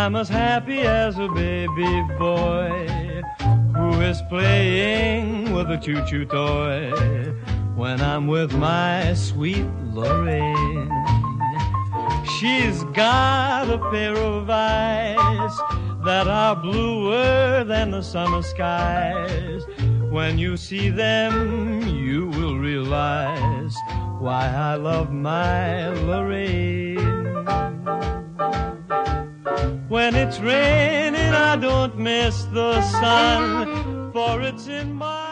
I'm as happy as a baby boy who is playing with a choo-choo toy when I'm with my sweet Lorraine. She's got a pair of eyes that are bluer than the summer skies. When you see them, you will realize why I love my Lorraine. When it's raining, I don't miss the sun, for it's in my